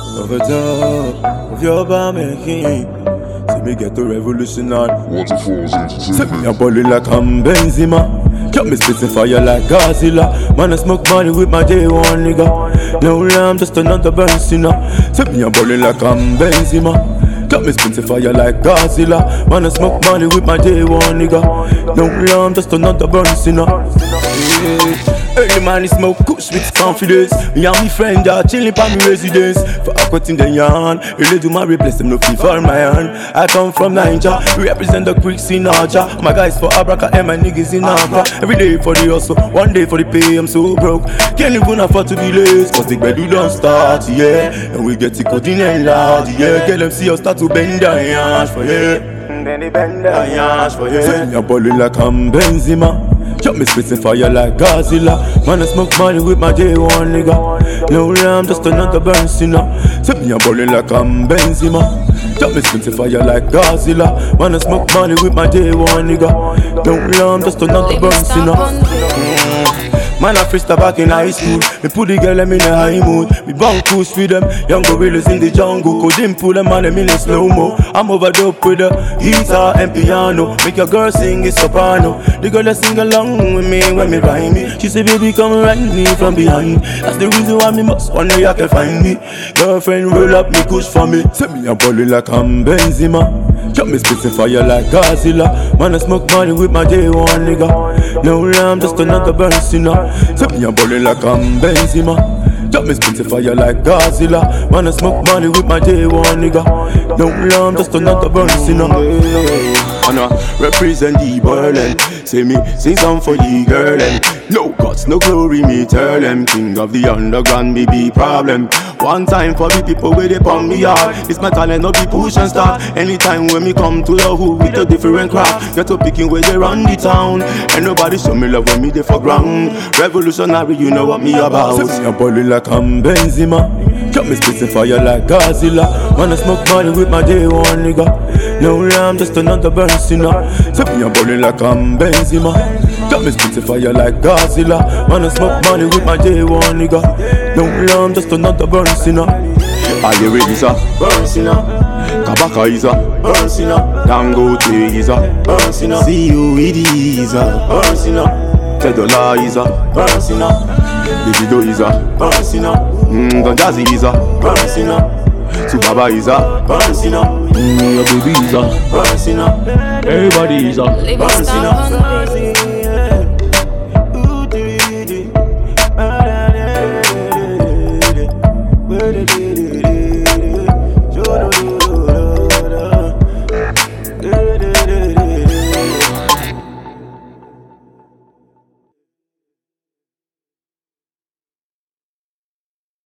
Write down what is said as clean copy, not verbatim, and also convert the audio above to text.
Over top of your bar making. See me get to revolution on Waterfalls set me Entertainment. a bully like I'm Benzema. Got me spitting fire like Godzilla. Man, I smoke money with my J1 nigga. No lamb, just another burn sinner. Set me a bully like I'm Benzema. Got me spitting fire like Godzilla. Man, I smoke money with my J1 nigga. No lamb, just another burn sinner. Early man, is smoke kush with confidence. Me and me friend are chilling pa me residence. For a cut in the yarn, really do my replace them no feel for my hand. I come from Niger, represent the quick scene Archer. My guys for Abraka and my niggas in Accra. Every day for the hustle, one day for the pay. I'm so broke, can't even afford to be late. Cause the bedu don't start, yeah. And we get it cutting and loud, yeah. Get them see us start to bend their hands for yeah. Then they bend their hands for yeah. Say me a bully like I'm Benzema. Got me spitting fire like Godzilla. Man, I smoke money with my J1 nigga. No lamb, just another burn sinner. Set me a bully like I'm Benzema. Got me spitting fire like Godzilla. Man, I smoke money with my J1 nigga. No lamb, just another burn sinner. Man, I freestyle back in high school. Me put the girl them in a high mood. Me bang push for them. Young gorillas in the jungle. Couldn't pull them on them in a slow-mo. I'm overdope with the guitar and piano. Make your girl sing a soprano. The girl that sing along with me when me rhyme me. She say, baby, come ride me from behind. That's the reason why me must one day you can find me. Girlfriend, roll up me kush for me. Set me a bully like I'm Benzema. Got me spitting fire like Godzilla. Man, I smoke money with my J1 nigga. No lamb, just another burn sinner. Set me a bully like I'm Benzema. Got me spitting fire like Godzilla. Man, I smoke money with my J1 nigga. No lamb, just another burn sinner. And I represent the Berlin. Say me sing some for the girl and no guts, no glory, me tell them. King of the underground, me be problem. One time for the people where they pump me hard. It's my talent, no be push and start. Anytime when me come to the hood with a different craft. Get to picking where they run the town. And nobody show me love when me they for ground. Revolutionary, you know what me about. Set me a bully like I'm Benzema. Got me spitting fire like Godzilla. Man, I smoke money with my J1 nigga. No lamb, just another burn sinner. Set me a bully like I'm Benzema. Got me spitting fire like Godzilla. Man, I smoke money with my J1 nigga. No lamb, just another burn sinner. Alire is a burn sinner. Kabaka is a burn sinner. Dangote is a burn sinner. COED is a burn sinner. Tedola is a burn sinner. Davido is a burn sinner. Don Jazzy is a burn sinner. Subaba is a burn sinner. Your baby is a burn sinner. Everybody is a burn sinner.